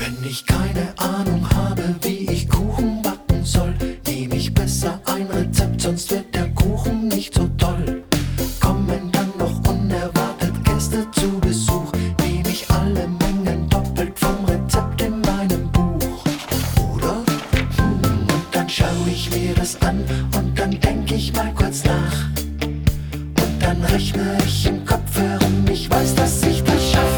Wenn ich keine Ahnung habe, wie ich Kuchen backen soll, nehme ich besser ein Rezept, sonst wird der Kuchen nicht so toll. Kommen dann noch unerwartet Gäste zu Besuch, nehme ich alle Mengen doppelt vom Rezept in meinem Buch. Oder? Und dann schaue ich mir das an und dann denke ich mal kurz nach. Und dann rechne ich im Kopf herum, ich weiß, dass ich das schaffe.